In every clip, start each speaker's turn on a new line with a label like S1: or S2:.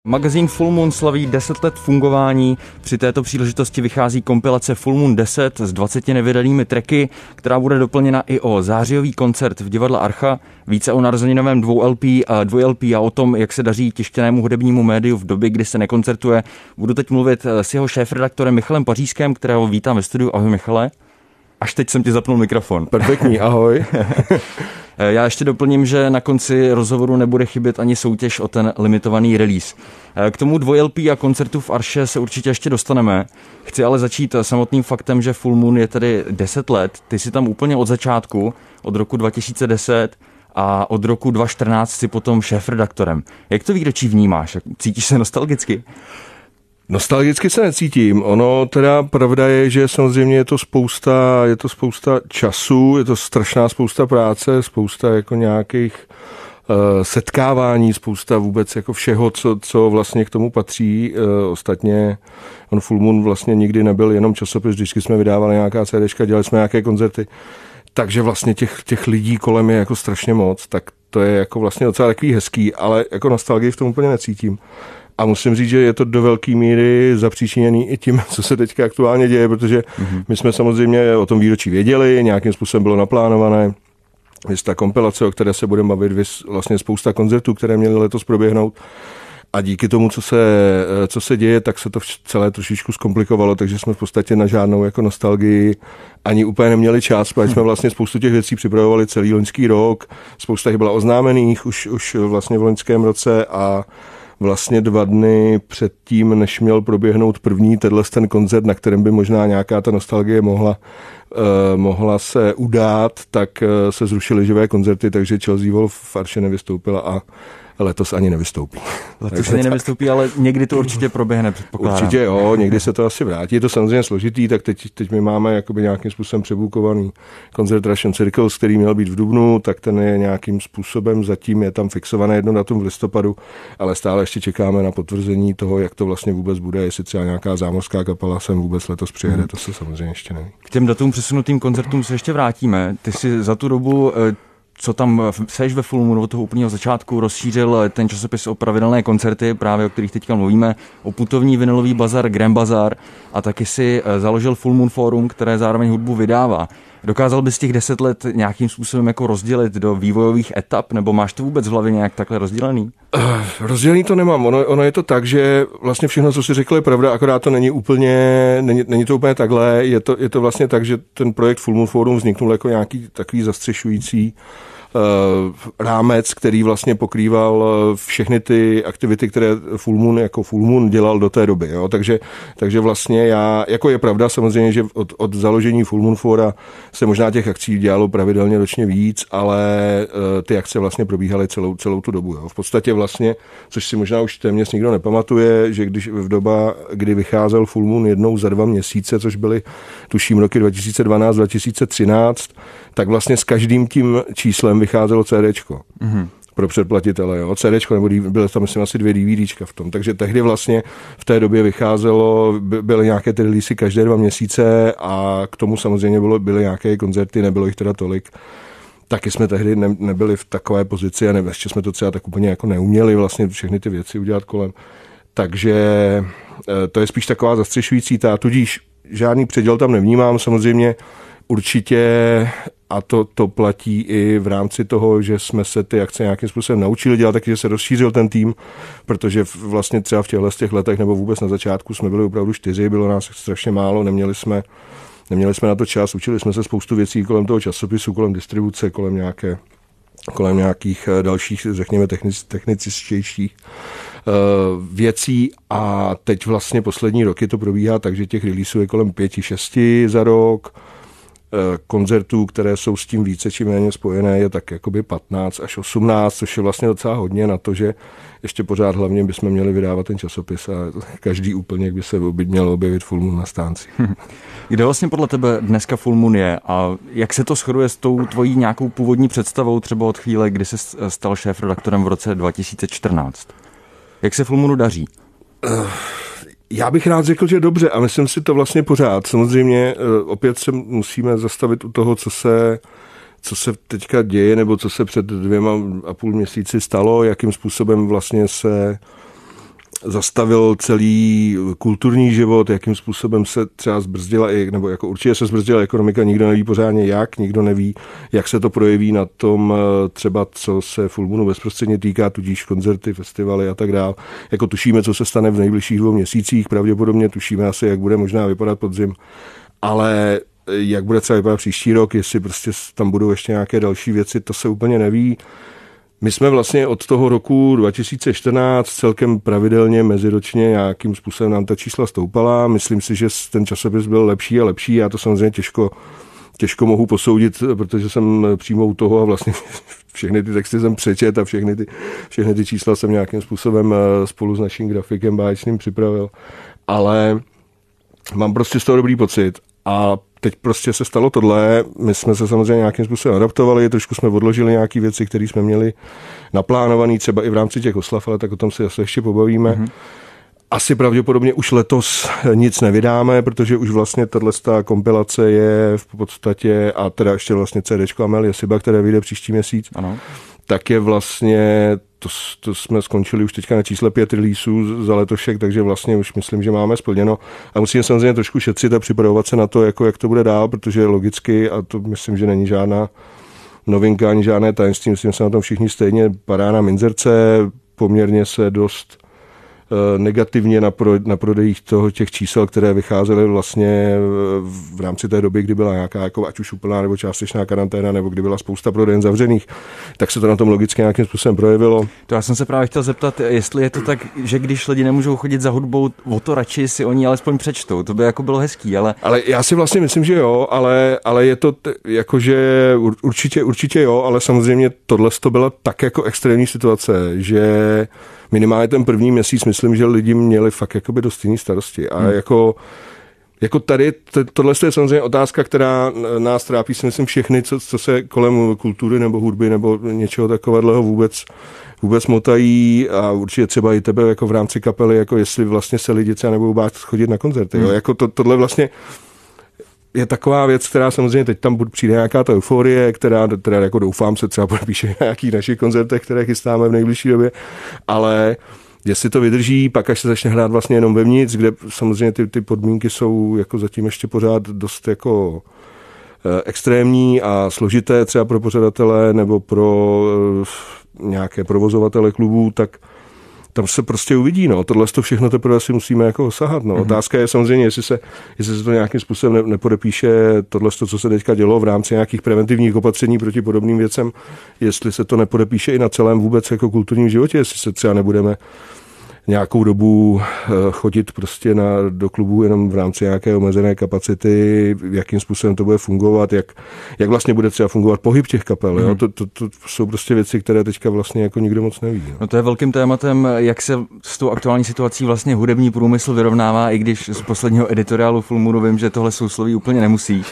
S1: Magazín Full Moon slaví 10 let fungování. Při této příležitosti vychází kompilace Full Moon 10 s 20 nevydanými tracky, která bude doplněna i o zářijový koncert v divadle Archa, více o narozeninovém 2LP a o tom, jak se daří tištěnému hudebnímu médiu v době, kdy se nekoncertuje. Budu teď mluvit s jeho šéfredaktorem Michalem Pařízkem, kterého vítám ve studiu. Ahoj Michale. Až teď jsem ti zapnul mikrofon.
S2: Perfektní, ahoj.
S1: Já ještě doplním, že na konci rozhovoru nebude chybět ani soutěž o ten limitovaný release. K tomu 2LP a koncertu v Arše se určitě ještě dostaneme. Chci ale začít samotným faktem, že Full Moon je tedy 10 let. Ty jsi tam úplně od začátku, od roku 2010 a od roku 2014 si potom šéfredaktorem. Jak to výročí vnímáš? Cítíš se nostalgicky?
S2: Nostalgicky se necítím. Ono teda pravda je, že samozřejmě je to spousta času, je to strašná spousta práce, spousta jako nějakých setkávání, spousta vůbec jako všeho, co vlastně k tomu patří. Ostatně on Full Moon vlastně nikdy nebyl jenom časopis, vždycky jsme vydávali nějaká CDčka, dělali jsme nějaké koncerty. Takže vlastně těch lidí kolem je jako strašně moc, tak to je jako vlastně docela takový hezký, ale jako nostalgii v tom úplně necítím. A musím říct, že je to do velké míry zapříčiněný i tím, co se teďka aktuálně děje, protože my jsme samozřejmě o tom výročí věděli, nějakým způsobem bylo naplánované. Vys ta kompilace, o které se budeme bavit, vlastně spousta koncertů, které měly letos proběhnout. A díky tomu, co se děje, tak se to celé trošičku zkomplikovalo, takže jsme v podstatě na žádnou jako nostalgii ani úplně neměli čas, protože jsme vlastně spoustu těch věcí připravovali celý loňský rok. Spousta jich byla oznámených už vlastně v loňském roce a vlastně 2 dny předtím, než měl proběhnout první ten koncert, na kterém by možná nějaká ta nostalgie mohla se udát, tak se zrušily živé koncerty, takže Chelsea Wolf v Arše nevystoupila a letos ani nevystoupí.
S1: Letos ani nevystoupí, ale někdy to určitě proběhne, předpokládám.
S2: Určitě jo, někdy se to asi vrátí. Je to samozřejmě složitý, tak teď my máme jakoby nějakým způsobem přebukovaný koncert Russian Circles, který měl být v dubnu, tak ten je nějakým způsobem zatím je tam fixované jedno datum v listopadu, ale stále ještě čekáme na potvrzení toho, jak to vlastně vůbec bude, jestli třeba nějaká zámořská kapela sem vůbec letos přijede, to se samozřejmě ještě neví.
S1: K těm datům přesunutým koncertům se ještě vrátíme. Ty si za tu dobu, co tam seš ve Full Moonu od toho úplného začátku, rozšířil ten časopis o pravidelné koncerty, právě o kterých teďka mluvíme, o putovní vinylový bazar Grand Bazar a taky si založil Full Moon Forum, které zároveň hudbu vydává. Dokázal bys těch 10 let nějakým způsobem jako rozdělit do vývojových etap, nebo máš to vůbec v hlavě nějak takhle rozdělený?
S2: Rozdělený to nemám. Ono je to tak, že vlastně všechno, co jsi řekl, je pravda, akorát to není to úplně takhle. Je to vlastně tak, že ten projekt Full Moon Forum vzniknul jako nějaký takový zastřešující rámec, který vlastně pokrýval všechny ty aktivity, které Full Moon dělal do té doby. Jo? Takže vlastně jako je pravda samozřejmě, že od založení Full Moon Fora se možná těch akcí dělalo pravidelně ročně víc, ale ty akce vlastně probíhaly celou tu dobu. Jo? V podstatě vlastně, což si možná už téměř nikdo nepamatuje, že když v doba, kdy vycházel Full Moon jednou za 2 měsíce, což byly tuším roky 2012-2013, tak vlastně s každým tím číslem vycházelo CDčko pro předplatitele. Jo? CDčko, nebo byly tam myslím asi 2 DVDčka v tom. Takže tehdy vlastně v té době byly nějaké ty releasy každé 2 měsíce a k tomu samozřejmě byly nějaké koncerty, nebylo jich teda tolik. Taky jsme tehdy nebyli v takové pozici a ještě jsme to třeba tak úplně jako neuměli vlastně všechny ty věci udělat kolem. Takže to je spíš taková zastřešující tudíž žádný předěl tam nevnímám samozřejmě. Určitě, a to platí i v rámci toho, že jsme se ty akce nějakým způsobem naučili dělat, taky, že se rozšířil ten tým, protože vlastně třeba v těch letech nebo vůbec na začátku jsme byli opravdu 4, bylo nás strašně málo, neměli jsme na to čas, učili jsme se spoustu věcí kolem toho časopisu, kolem distribuce, kolem nějakých dalších, řekněme, techničtějších věcí a teď vlastně poslední roky to probíhá tak, že těch releaseů je kolem 5-6 za rok, koncertů, které jsou s tím více či méně spojené, je tak jakoby 15 až 18, což je vlastně docela hodně na to, že ještě pořád hlavně bychom měli vydávat ten časopis a každý úplně by se měl objevit Full Moon na stánci.
S1: Kde vlastně podle tebe dneska Full Moon je a jak se to shoduje s tou tvojí nějakou původní představou třeba od chvíle, kdy se stal šéfredaktorem v roce 2014? Jak se Full Moonu daří?
S2: Já bych rád řekl, že dobře a myslím si to vlastně pořád. Samozřejmě opět se musíme zastavit u toho, co se teďka děje, nebo co se před 2,5 měsíci stalo, jakým způsobem vlastně se zastavil celý kulturní život, jakým způsobem se třeba zbrzdila, nebo jako určitě se zbrzdila ekonomika, nikdo neví pořádně jak, nikdo neví, jak se to projeví na tom třeba, co se Full Moonu bezprostředně týká, tudíž koncerty, festivaly a tak dále. Jako tušíme, co se stane v nejbližších 2 měsících, pravděpodobně tušíme asi, jak bude možná vypadat podzim, ale jak bude třeba vypadat příští rok, jestli prostě tam budou ještě nějaké další věci, to se úplně neví. My jsme vlastně od toho roku 2014 celkem pravidelně meziročně nějakým způsobem nám ta čísla stoupala. Myslím si, že ten časopis byl lepší a lepší. Já to samozřejmě těžko mohu posoudit, protože jsem přímo u toho a vlastně všechny ty texty jsem přečet a všechny ty čísla jsem nějakým způsobem spolu s naším grafikem báječným připravil. Ale mám prostě z toho dobrý pocit. A teď prostě se stalo tohle, my jsme se samozřejmě nějakým způsobem adaptovali, trošku jsme odložili nějaké věci, které jsme měli naplánované, třeba i v rámci těch oslav, ale tak o tom se ještě pobavíme. Mm-hmm. Asi pravděpodobně už letos nic nevydáme, protože už vlastně tato kompilace je v podstatě, a teda ještě vlastně CDčko Amelie Siba, které vyjde příští měsíc, ano. Tak je vlastně, to jsme skončili už teďka na čísle 5 releaseů za letošek, takže vlastně už myslím, že máme splněno. A musíme samozřejmě trošku šetřit a připravovat se na to, jako jak to bude dál, protože logicky, a to myslím, že není žádná novinka ani žádné tajemství, myslím, že se na tom všichni stejně padá na minzerce, poměrně se dost negativně na prodejích těch čísel, které vycházely vlastně v rámci té doby, kdy byla nějaká jako ať už úplná nebo částečná karanténa, nebo kdy byla spousta prodejen zavřených, tak se to na tom logicky nějakým způsobem projevilo.
S1: To já jsem se právě chtěl zeptat, jestli je to tak, že když lidi nemůžou chodit za hudbou, o to radši si oni alespoň přečtou. To by jako bylo hezký, ale...
S2: Ale já si vlastně myslím, že jo, ale je to jakože určitě jo, ale samozřejmě tohle to byla tak jako extrémní situace, že minimálně ten první měsíc myslím, že lidi měli fakt jakoby dost jiný starosti. A jako tady, tohle je samozřejmě otázka, která nás trápí, si myslím, všechny, co se kolem kultury nebo hudby nebo něčeho takového vůbec motají, a určitě třeba i tebe jako v rámci kapely, jako jestli vlastně se lidi třeba nebudou bát chodit na koncerty. Jo? Jako tohle vlastně je taková věc, která samozřejmě teď tam přijde nějaká ta euforie, která jako doufám se třeba podepíše na nějakých našich koncertech, které chystáme v nejbližší době, ale jestli to vydrží, pak až se začne hrát vlastně jenom vevnitř, kde samozřejmě ty podmínky jsou jako zatím ještě pořád dost jako extrémní a složité třeba pro pořadatele nebo pro nějaké provozovatele klubů, tak tam se prostě uvidí, no. Tohle to všechno teprve si musíme jako osahat, no. Otázka je samozřejmě, jestli se to nějakým způsobem nepodepíše tohle, co se teďka dělo v rámci nějakých preventivních opatření proti podobným věcem, jestli se to nepodepíše i na celém vůbec jako kulturním životě, jestli se třeba nebudeme nějakou dobu chodit prostě do klubu jenom v rámci nějaké omezené kapacity, jakým způsobem to bude fungovat, jak vlastně bude třeba fungovat pohyb těch kapel. Jo? To jsou prostě věci, které teďka vlastně jako nikdo moc neví.
S1: No to je velkým tématem, jak se s tou aktuální situací vlastně hudební průmysl vyrovnává, i když z posledního editoriálu Full Moonu vím, že tohle sousloví úplně nemusíš.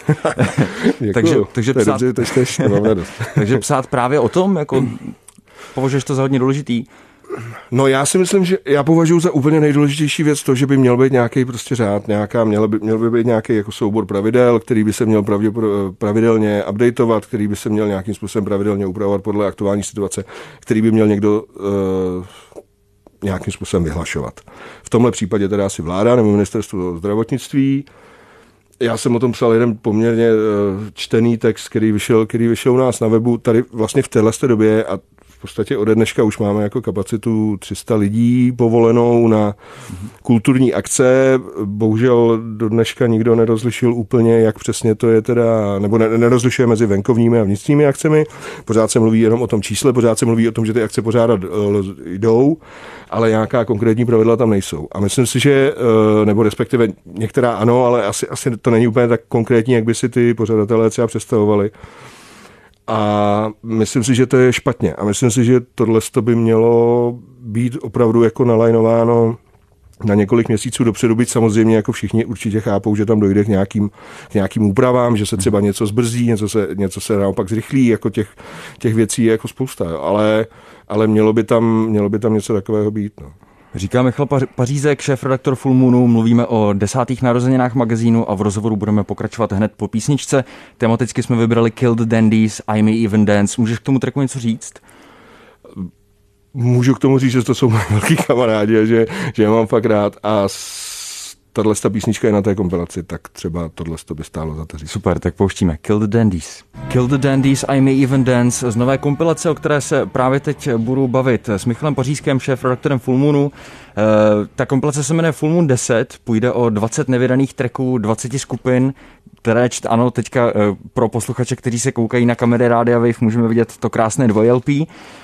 S1: takže psát, takže psát právě o tom, jako považuješ to za hodně důležitý?
S2: No já si myslím, že já považuji za úplně nejdůležitější věc to, že by měl být nějaký prostě řád, měl by být nějaký jako soubor pravidel, který by se měl pravidelně updateovat, který by se měl nějakým způsobem pravidelně upravovat podle aktuální situace, který by měl někdo nějakým způsobem vyhlašovat. V tomhle případě teda asi vláda nebo ministerstvo zdravotnictví. Já jsem o tom psal jeden poměrně čtený text, který vyšel u nás na webu tady vlastně v této době, a v podstatě ode dneška už máme jako kapacitu 300 lidí povolenou na kulturní akce. Bohužel do dneška nikdo nerozlišil úplně, jak přesně to je teda, nebo nerozlišuje mezi venkovními a vnitřními akcemi. Pořád se mluví jenom o tom čísle, pořád se mluví o tom, že ty akce pořádat jdou, ale nějaká konkrétní pravidla tam nejsou. A myslím si, že, nebo respektive některá ano, ale asi to není úplně tak konkrétní, jak by si ty pořadatelé třeba představovali. A myslím si, že to je špatně. A myslím si, že tohle by mělo být opravdu jako nalajnováno na několik měsíců dopředu, být samozřejmě jako všichni určitě chápou, že tam dojde k nějakým úpravám, že se třeba něco zbrzdí, něco se naopak zrychlí, jako těch věcí je jako spousta. Ale mělo by tam něco takového být. No.
S1: Říká Michal Pařízek, šéfredaktor Full Moonu, mluvíme o 10. narozeninách magazínu a v rozhovoru budeme pokračovat hned po písničce. Tematicky jsme vybrali Kill the Dandies, I May Even Dance. Můžeš k tomu tracku něco říct?
S2: můžu k tomu říct, že to jsou moji velký kamarádi a že je mám fakt rád a tato písnička je na té kompilaci, tak třeba tohle by stálo za to říct.
S1: Super, tak pouštíme Kill the Dandies. Kill the Dandies, I May Even Dance z nové kompilace, o které se právě teď budu bavit s Michalem Pařízkem, šéfredaktorem Full Moonu. Ta kompilace se jmenuje Full Moon 10, půjde o 20 nevydaných tracků, 20 skupin, které, ano, teďka pro posluchače, kteří se koukají na kamery Rádia Wave, můžeme vidět to krásné 2LP.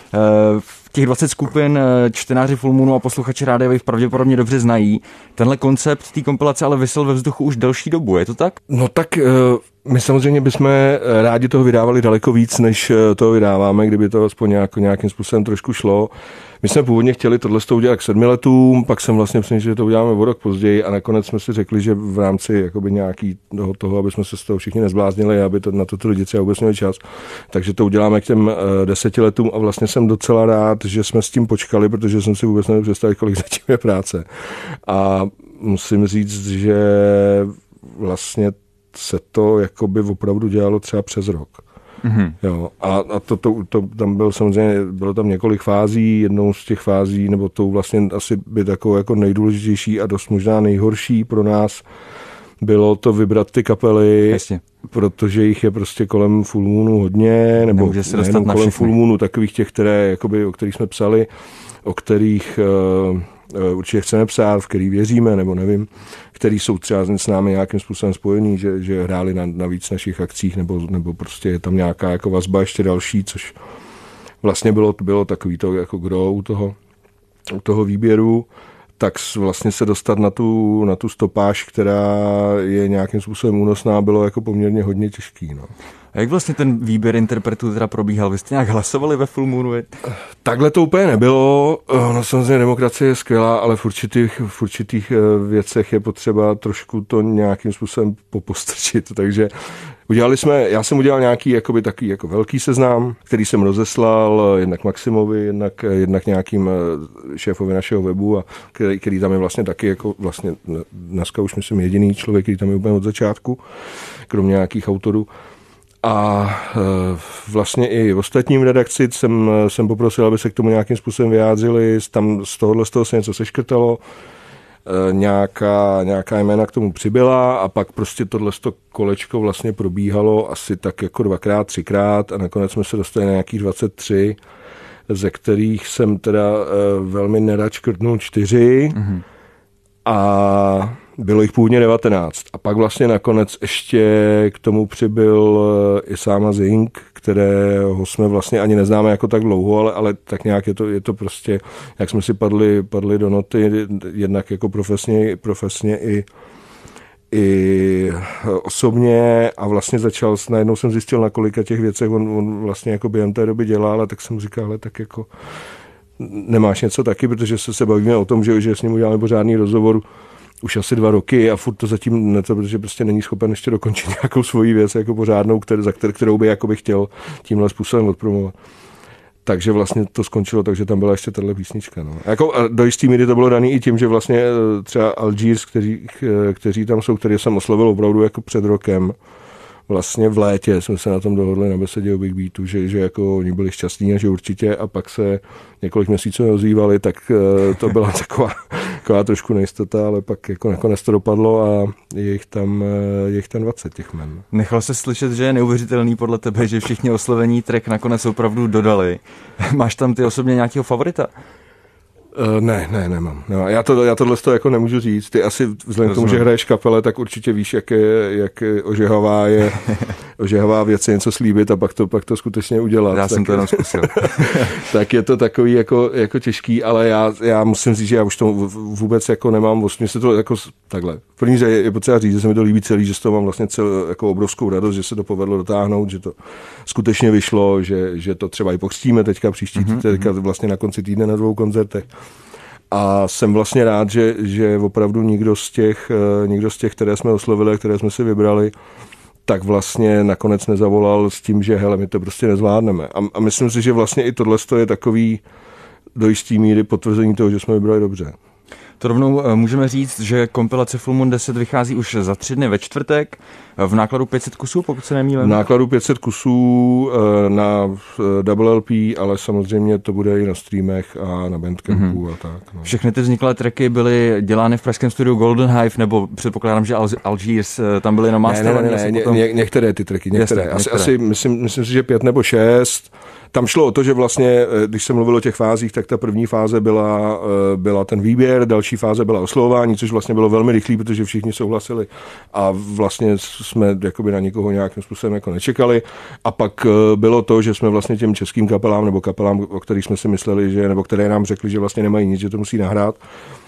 S1: Těch 20 skupin čtenáři Full Moonu a posluchači Rádia Wave pravděpodobně dobře znají. Tenhle koncept té kompilace ale visel ve vzduchu už delší dobu, je to tak?
S2: No tak my samozřejmě bychom rádi toho vydávali daleko víc, než toho vydáváme, kdyby to aspoň nějakým způsobem trošku šlo. My jsme původně chtěli tohle udělat k 7 letům, pak jsem vlastně přemýšlel, že to uděláme o rok později a nakonec jsme si řekli, že v rámci jakoby nějaký toho, aby jsme se z toho všichni nezbláznili, aby to na to lidi třeba vůbec měli čas, takže to uděláme k těm 10 letům a vlastně jsem docela rád, že jsme s tím počkali, protože jsem si vůbec nemohl představit, kolik zatím je práce. A musím říct, že vlastně se to jakoby opravdu dělalo třeba přes rok. Mm-hmm. Jo, a to tam bylo samozřejmě, bylo tam několik fází, jednou z těch fází, nebo to vlastně asi by takovou jako nejdůležitější a dost možná nejhorší pro nás bylo to vybrat ty kapely, jasně, protože jich je prostě kolem Full Moonu hodně, nebo nejenom kolem Full Moonu, takových těch, které, jakoby, o kterých jsme psali, o kterých určitě chceme psát, v který věříme, nebo nevím, který jsou třeba s námi nějakým způsobem spojení, že hráli na víc našich akcích, nebo prostě je tam nějaká jako vazba ještě další, což vlastně bylo takový to jako gro u toho výběru, tak vlastně se dostat na tu stopáž, která je nějakým způsobem únosná, bylo jako poměrně hodně těžký. No.
S1: A jak vlastně ten výběr interpretů teda probíhal? Vy jste nějak hlasovali ve Full Moonu?
S2: Takhle to úplně nebylo. No samozřejmě demokracie je skvělá, ale v určitých věcech je potřeba trošku to nějakým způsobem popostrčit. Takže já jsem udělal nějaký jakoby takový jako velký seznam, který jsem rozeslal jednak Maximovi, jednak nějakým šéfovi našeho webu, a který tam je vlastně taky jako vlastně dneska už myslím jediný člověk, který tam je úplně od začátku, kromě nějakých autorů. A vlastně i v ostatním redakci jsem poprosil, aby se k tomu nějakým způsobem vyjádřili. Tam z toho se něco seškrtalo, nějaká jména k tomu přibyla a pak prostě tohle kolečko vlastně probíhalo asi tak jako 2x, 3x a nakonec jsme se dostali na nějakých 23, ze kterých jsem teda velmi nerad škrtnul 4 a bylo jich původně 19. A pak vlastně nakonec ještě k tomu přibyl Isama Zing, kterého jsme vlastně ani neznáme jako tak dlouho, ale tak nějak je to prostě, jak jsme si padli do noty, jednak jako profesně i osobně a vlastně najednou jsem zjistil, na kolika těch věcech on vlastně jako během té doby dělá, ale tak jsem říkal, ale tak jako nemáš něco taky, protože se bavíme o tom, že s ním uděláme pořádný rozhovor už asi 2 roky a furt to zatím neto, protože prostě není schopen ještě dokončit nějakou svoji věc jako pořádnou, kterou by jakoby chtěl tímhle způsobem odpromovat. Takže vlastně to skončilo, takže tam byla ještě tato písnička. No. Jako a do jistý míry to bylo daný i tím, že vlastně třeba Algiers, kteří tam jsou, které jsem oslovil opravdu jako před rokem, vlastně v létě jsme se na tom dohodli na besedě o Big Beatu, že jako oni byli šťastní a že určitě a pak se několik měsíců neozývali, tak to byla taková trošku nejistota, ale pak jako nakonec to dopadlo a je jich tam 20 těch men.
S1: Nechal se slyšet, že je neuvěřitelný podle tebe, že všichni oslovení track nakonec opravdu dodali. Máš tam ty osobně nějakého favorita?
S2: Ne, nemám. No, já tohle jako nemůžu říct. Ty asi vzhledem k tomu, že hraješ kapele, tak určitě víš, jak ožehavá věc je něco slíbit a pak to skutečně udělat.
S1: Já jsem to jenom zkusil.
S2: Tak je to takový jako těžký, ale já musím říct, že já už to vůbec jako nemám. Vlastně se to jako takhle. V první řadě je potřeba říct, že se mi to líbí celý, že z toho mám vlastně jako obrovskou radost, že se to povedlo dotáhnout, že to skutečně vyšlo, že to třeba i pokřtíme teďka teďka vlastně na konci týdne na 2 koncertech. A jsem vlastně rád, že opravdu nikdo z těch, které jsme oslovili, které jsme si vybrali, tak vlastně nakonec nezavolal s tím, že hele, my to prostě nezvládneme. A myslím si, že vlastně i tohle je takový do jistý míry potvrzení toho, že jsme vybrali dobře.
S1: To rovnou můžeme říct, že kompilace Full Moon 10 vychází už za 3 dny ve čtvrtek v nákladu 500 kusů, pokud se nemýlím.
S2: V nákladu 500 kusů na double LP, ale samozřejmě to bude i na streamech a na Bandcampu a tak. No.
S1: Všechny ty vzniklé tracky byly dělány v pražském studiu Golden Hive, nebo předpokládám, že Algiers tam byly jenom masterované?
S2: Ne, některé ty tracky, některé. Asi myslím si, že 5 nebo 6. Tam šlo o to, že vlastně, když se mluvilo o těch fázích, tak ta první fáze byla ten výběr, další fáze byla oslovování, což vlastně bylo velmi rychlé, protože všichni souhlasili a vlastně jsme jakoby na nikoho nějakým způsobem jako nečekali. A pak bylo to, že jsme vlastně těm českým kapelám nebo kapelám, o kterých jsme si mysleli, že, nebo které nám řekli, že vlastně nemají nic, že to musí nahrát,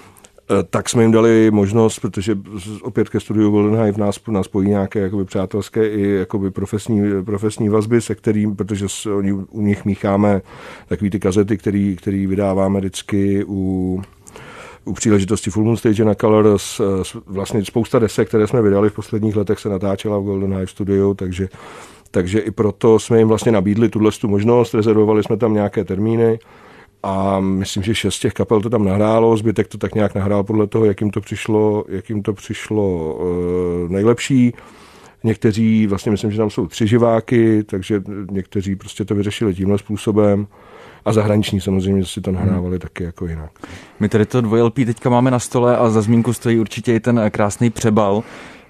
S2: tak jsme jim dali možnost, protože opět ke studiu Golden Hive nás spojí nějaké jakoby přátelské i jakoby profesní vazby, se kterým, protože u nich mícháme takový ty kazety, který vydáváme vždycky u příležitosti Full Moon Stage na Color. Vlastně spousta desek, které jsme vydali v posledních letech, se natáčela v Golden Hive studiu, takže i proto jsme jim vlastně nabídli tu možnost, rezervovali jsme tam nějaké termíny. A myslím, že 6 těch kapel to tam nahrálo, zbytek to tak nějak nahrál podle toho, jak jim to přišlo nejlepší. Někteří, vlastně myslím, že tam jsou 3 živáky, takže někteří prostě to vyřešili tímhle způsobem. A zahraniční samozřejmě si to nahrávali taky jako jinak.
S1: My tady to 2 LP teďka máme na stole a za zmínku stojí určitě i ten krásný přebal.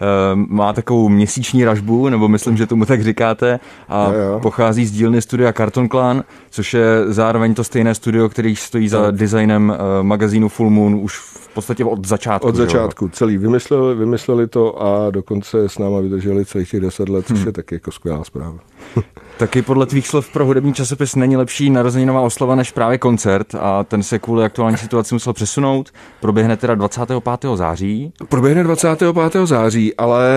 S1: Má takovou měsíční ražbu, nebo myslím, že tomu tak říkáte, a pochází z dílny studia Carton Clan, což je zároveň to stejné studio, který stojí za designem magazínu Full Moon už v podstatě od začátku.
S2: Od začátku. Celý vymysleli to a dokonce s náma vydrželi celých těch 10 let, což je taky jako skvělá zpráva.
S1: Taky podle tvých slov pro hudební časopis není lepší narozeninová oslava než právě koncert a ten se kvůli aktuální situaci musel přesunout. Proběhne teda 25. září.
S2: Proběhne 25. září, ale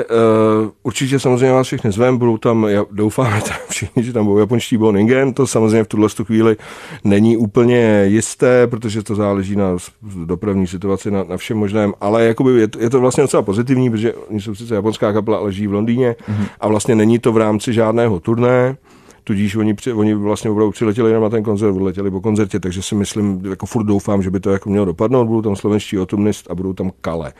S2: určitě samozřejmě vás všechny zvem, budou tam, doufáme tam všichni, že tam budou japonští Born Again, to samozřejmě v tuhle chvíli není úplně jisté, protože to záleží na dopravní situaci, na všem možném, ale jakoby je to vlastně docela pozitivní, protože oni jsou sice japonská kapela, ale žijí v Londýně a vlastně není to v rámci žádného turné, tudíž oni vlastně opravdu přiletěli jenom na ten koncert, odletěli po koncertě, takže si myslím, jako furt doufám, že by to jako mělo dopadnout, budou tam slovenští Autumnist a budou tam Kale.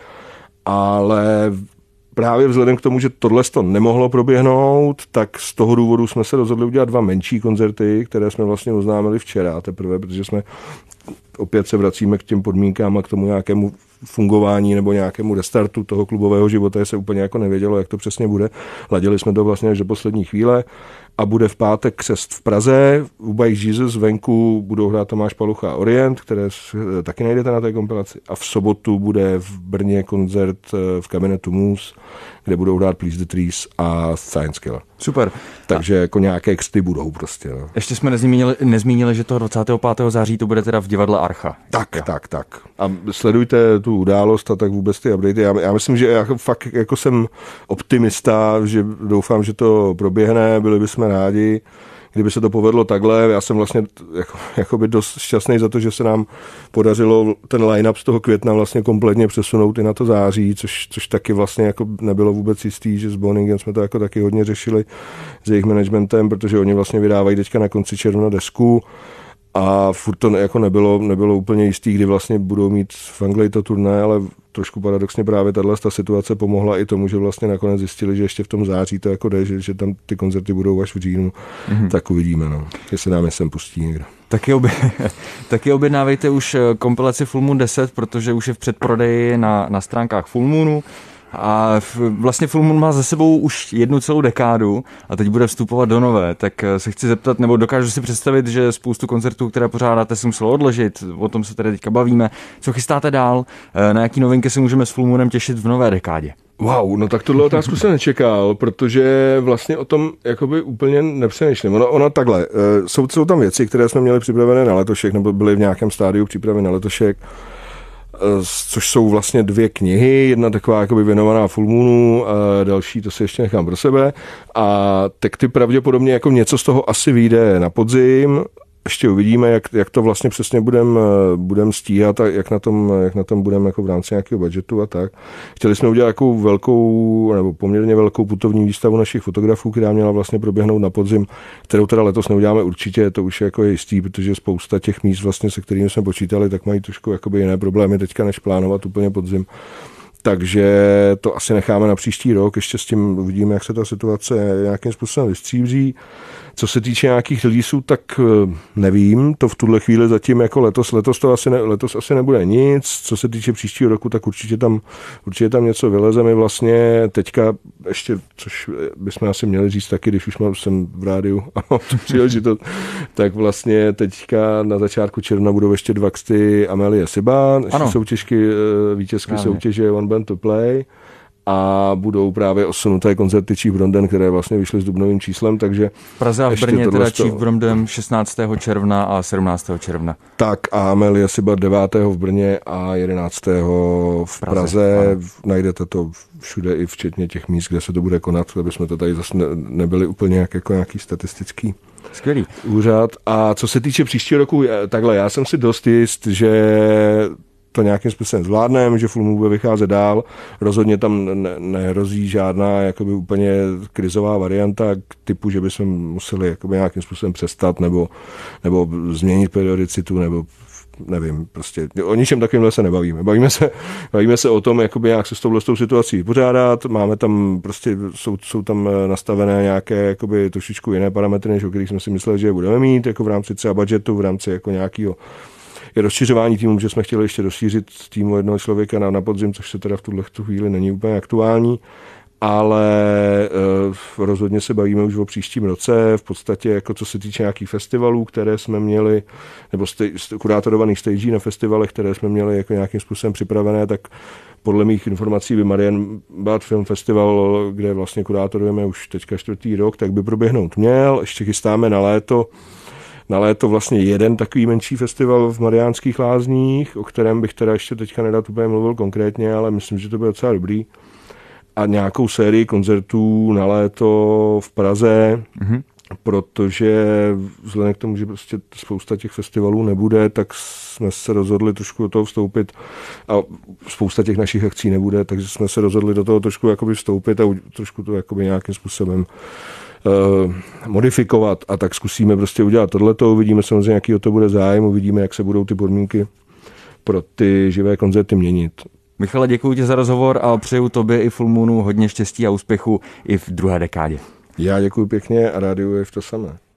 S2: Ale právě vzhledem k tomu, že tohle to nemohlo proběhnout, tak z toho důvodu jsme se rozhodli udělat 2 menší koncerty, které jsme vlastně oznámili včera teprve, protože jsme opět se vracíme k těm podmínkám a k tomu nějakému fungování nebo nějakému restartu toho klubového života, se úplně jako nevědělo, jak to přesně bude. Ladili jsme to vlastně až do poslední chvíle a bude v pátek křest v Praze, u Bike Jesus venku budou hrát Tomáš Palucha a Orient, které taky najdete na té kompilaci, a v sobotu bude v Brně koncert v kabinetu Moose, kde budou hrát Please the Trees a Science Killer.
S1: Super.
S2: Takže jako nějaké křty budou prostě. No.
S1: Ještě jsme nezmínili, že toho 25. září to bude teda v divadle Archa.
S2: Tak. A sledujte tu událost a tak vůbec ty updaty. Já myslím, že já fakt jako jsem optimista, že doufám, že to proběhne, byli bychom rádi. Kdyby se to povedlo takhle, já jsem vlastně jakoby dost šťastný za to, že se nám podařilo ten line-up z toho května vlastně kompletně přesunout i na to září, což taky vlastně jako nebylo vůbec jistý, že s Boningem jsme to jako taky hodně řešili s jejich managementem, protože oni vlastně vydávají teďka na konci června desku a furt to jako nebylo úplně jistý, kdy vlastně budou mít v Anglii to turné, ale trošku paradoxně právě ta situace pomohla i tomu, že vlastně nakonec zjistili, že ještě v tom září to jako jde, že tam ty koncerty budou až v říjnu, tak uvidíme, no, jestli nám je sem pustí někdo.
S1: Taky objednávejte už kompilaci Full Moon 10, protože už je v předprodeji na stránkách Full Moonu. A vlastně Full Moon má za sebou už 1 celou dekádu a teď bude vstupovat do nové, tak se chci zeptat, nebo dokážu si představit, že spoustu koncertů, které pořádáte, se muselo odložit, o tom se tady teďka bavíme. Co chystáte dál? Na jaký novinky se můžeme s Full Moonem těšit v nové dekádě?
S2: Wow, no tak tuhle otázku jsem nečekal, protože vlastně o tom jakoby úplně nepřemýšlím. Ono takhle, jsou tam věci, které jsme měli připravené na letošek, nebo byly v nějakém stádiu připravené na letošek, což jsou vlastně 2 knihy, jedna taková jakoby věnovaná Full Moonu, a další, to si ještě nechám pro sebe. A tak ty pravděpodobně jako něco z toho asi vyjde na podzim, ještě uvidíme, jak to vlastně přesně budem stíhat a jak na tom budeme jako v rámci nějakého budžetu a tak. Chtěli jsme udělat takovou velkou, nebo poměrně velkou putovní výstavu našich fotografů, která měla vlastně proběhnout na podzim, kterou teda letos neuděláme určitě, to už je jako jistý, protože spousta těch míst vlastně, se kterými jsme počítali, tak mají trošku jakoby jiné problémy teďka, než plánovat úplně podzim. Takže to asi necháme na příští rok, ještě s tím uvidíme, jak se ta situace nějakým způsobem vystříbří. Co se týče nějakých releaseů, tak nevím, to v tuhle chvíli zatím jako letos asi nebude nic. Co se týče příštího roku, tak určitě tam něco vyleze. My vlastně teďka ještě, což bychom asi měli říct taky, když už jsem v rádiu a mám tu příležitost, tak vlastně teďka na začátku června budou ještě 2 křty Amélie Siba, vítězky soutěže One Band to Play. A budou právě osunuté koncerty Chief Bromden, které vlastně vyšly s dubnovým číslem, takže...
S1: V Praze a v Brně teda Chief Bromden 16. června a 17. června.
S2: Tak a Amélie Siba 9. v Brně a 11. v Praze. Najdete to všude i včetně těch míst, kde se to bude konat, aby jsme to tady zase nebyli úplně jako nějaký statistický
S1: skvělý
S2: úřad. A co se týče příštího roku, takhle, já jsem si dost jist, že to nějakým způsobem zvládneme, že Full Moon bude vycházet dál. Rozhodně tam nehrozí žádná jakoby úplně krizová varianta typu, že bychom museli jakoby nějakým způsobem přestat nebo změnit periodicitu nebo nevím, prostě o ničem takovýmhle se nebavíme. Bavíme se o tom, jakoby jak se s touhle situací vypořádat. Máme tam prostě, jsou tam nastavené nějaké jakoby trošičku jiné parametry, než o kterých jsme si mysleli, že je budeme mít, jako v rámci třeba budgetu, v rámci jako nějakého je rozšiřování týmu, že jsme chtěli ještě rozšířit týmu jednoho člověka na podzim, což se teda v tuhle chvíli není úplně aktuální, ale rozhodně se bavíme už o příštím roce, v podstatě jako co se týče nějakých festivalů, které jsme měli, nebo kurátorovaných stagí na festivalech, které jsme měli jako nějakým způsobem připravené, tak podle mých informací by Marienbad Film Festival, kde vlastně kurátorujeme už teďka 4. rok, tak by proběhnout měl, ještě chystáme na léto vlastně jeden takový menší festival v Mariánských Lázních, o kterém bych teda ještě teďka nedat úplně mluvil konkrétně, ale myslím, že to bude docela dobrý. A nějakou sérii koncertů na léto v Praze, protože vzhledem k tomu, že prostě spousta těch festivalů nebude, tak jsme se rozhodli trošku do toho vstoupit a spousta těch našich akcí nebude, takže jsme se rozhodli do toho trošku jakoby vstoupit a trošku to jakoby nějakým způsobem modifikovat a tak zkusíme prostě udělat tohleto, uvidíme samozřejmě, jaký o to bude zájem, uvidíme, jak se budou ty podmínky pro ty živé koncerty měnit.
S1: Michale, děkuji ti za rozhovor a přeju tobě i Full Moonu hodně štěstí a úspěchu i v druhé dekádě.
S2: Já děkuji pěkně a rádiu je v to samé.